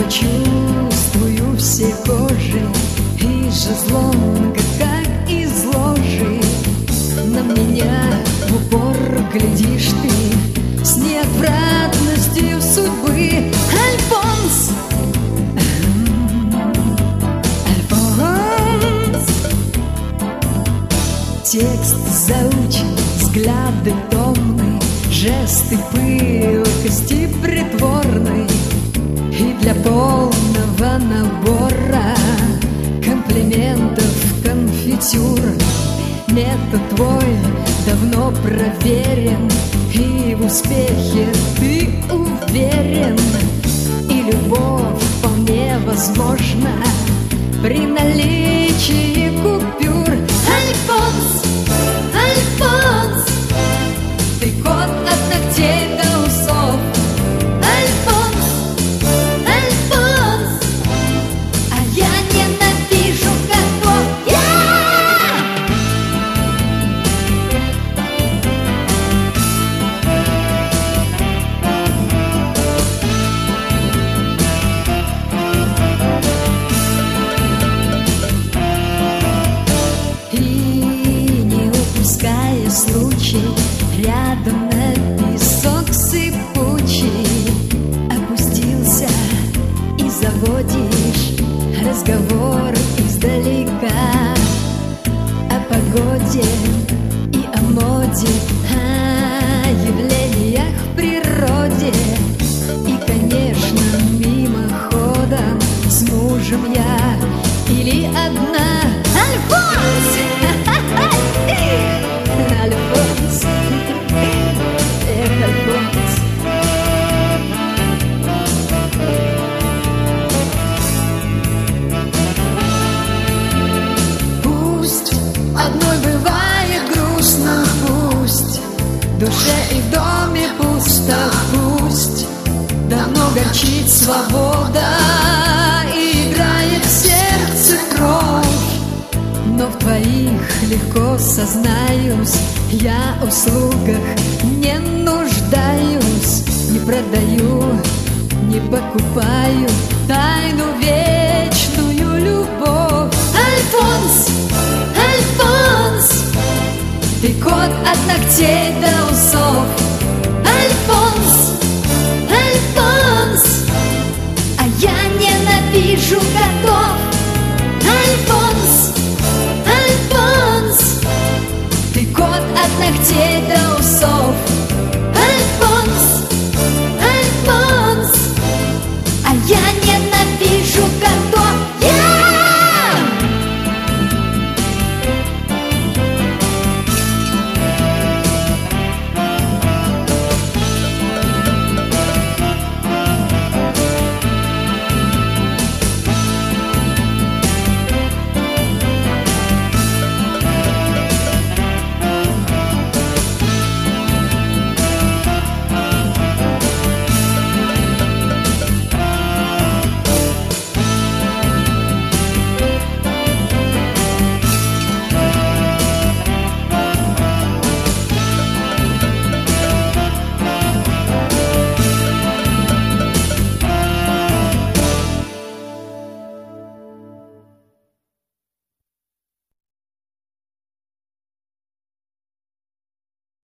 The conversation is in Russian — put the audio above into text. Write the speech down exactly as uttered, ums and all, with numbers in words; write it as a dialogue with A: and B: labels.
A: чувствую всей кожей, и шезлонга, как из ложи, на меня в упор глядишь ты с неотвратностью судьбы. Альфонс, Альфонс, текст заучен, взгляды томны, жесты пылкости притворной, и для полного набора комплиментов конфитюр. Метод твой давно проверен, и в успехе ты уверен, и любовь вполне возможна при наличии купюр. Альфонс, Альфонс, ты кот от ногтей до усов. Альфонс, Альфонс, а я ненавижу котов. И не упуская случай, рядом на песок сыпучий опустился, и заводишь разговор издалека о погоде и о моде, о явлениях в природе. И, конечно, мимоходом с мужем я или одна. Альфонс! Альфонс! Эх, Альфонс! Пусть одной бывает грустно, пусть в душе и в доме пусто, пусть давно горчит свобода и играет в сердце кровь. Но в твоих легко сознаюсь, я в услугах не нуждаюсь, не продаю, не покупаю тайну вечную любовь. Альфонс, Альфонс, ты кот от ногтей до усов. Альфонс, Альфонс, а я ненавижу котов. Альфонс, Альфонс, ты кот от ногтей